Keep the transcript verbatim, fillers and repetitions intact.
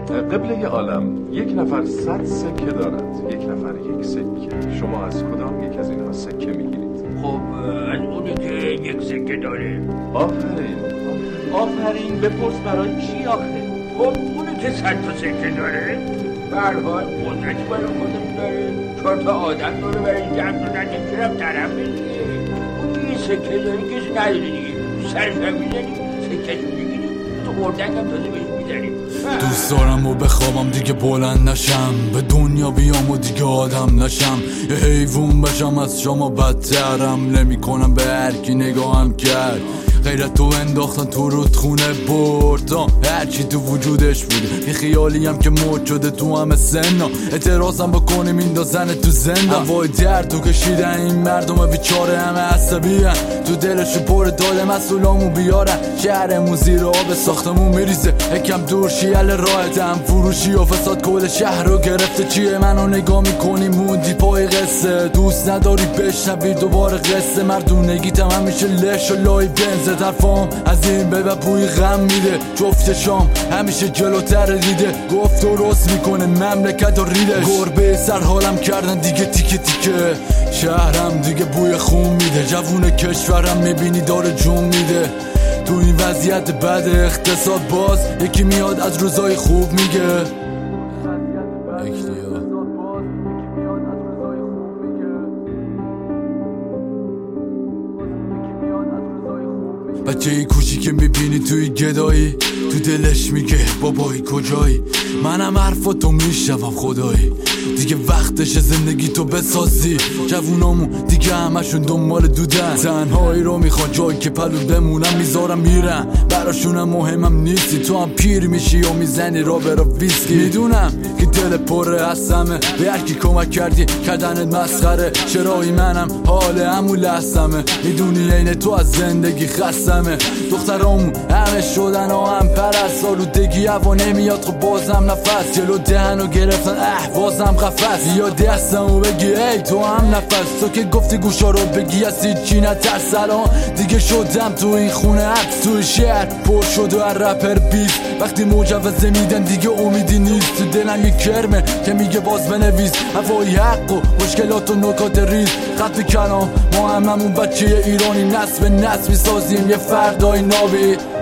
قبله عالم، یک نفر صد سکه دارد، یک نفر یک سکه. شما از کدام یک از اینها سکه میگیرید؟ خب از اونی که یک سکه داره. آفرین آفرین بپرس برای چی آخه؟ خب اونی که صد تا سکه داره به هر حال قدرتی برای خودش داره، چهار تا آدم داره برای جمع دادن نمیتونم طرف بگیره. اون یه سکه داری کسی نداره دیگه، سرش هم میزنی سکهش میگیری تو خوردنگ هم تازه بهش میزنی. دوست دارم و بخوابم دیگه بلند نشم، به دنیا بیام و دیگه آدم نشم، یه حیوان بشم از شما بدترم، نمی کنم به هر کی نگاهم کرد، غیرتو انداختن تو رودخونه برد، هرچی تو وجودش بوده یه خیالی هم که مرد شده تو همه سنا، اعتراضم بکنیم این دازن تو زندان، هوای درد تو کشیدن این مردم بیچاره همه عصبی هن. تو دلشو پر داده مسئولامو بیارن، شهرمون زیر آب ساختمون میریزه، یکم دور شیل راحت هم فروشی و فساد کل شهر رو گرفته، چیه منو نگاه میکنی موندی پای قصه، دوست نداری بشنوی دوباره قصه، مردونگیتم همیشه لش و لای بنز، طرفام از این به بوی غم میده، جفت شام همیشه جلوتر دیده، گفت درست میکنه مملکت و ریدش، گربه سر حالم کردن دیگه تیکه تیکه، شهرم دیگه بوی خون میده، جوون کشورم میبینی داره جون میده، تو این وضعیت بد اقتصاد باز یکی میاد از روزای خوب میگه، بچه ای کوچی که میبینی توی گدایی تو دلش میگه بابایی کجایی، منم حرفاتو میشنوم خدایی، دیگه وقتش زندگی تو بسازی، جوونامون دیگه همشون دنبال دودن، تنهایی رو میخوان جایی که پلو بمونم میذارم میرن، براشونم مهمم نیستی، تو هم پیر میشی و میزنی را برا ویسکی، میدونم که دل پره هستمه، به هرکی کمک کردی کردنت مسخره، چرایی منم حال همون لحظمه، میدونی اینه تو از زندگی خستمه، دخترامون همه شدن و هم پرست، آلودگی هوا نمیاد خب بازم نفس، جلو دهنو گرفتن احوازم قفص، یا دستمو بگی ای تو هم نفس، تو که گفتی گوشا رو بگی از هیچی نترس، الان دیگه شدم تو این خونه عکس، تو شهر پر شد و هر رپر بیست، وقتی مجوزه میدن دیگه امیدی نیست، تو دلم یک کرمه که میگه باز بنویس، هوای حق و مشکلات و نکات ریز، خط کلام ما هممون بچه ایرانی، نسل به نسل میسازیم یه فردای نابی.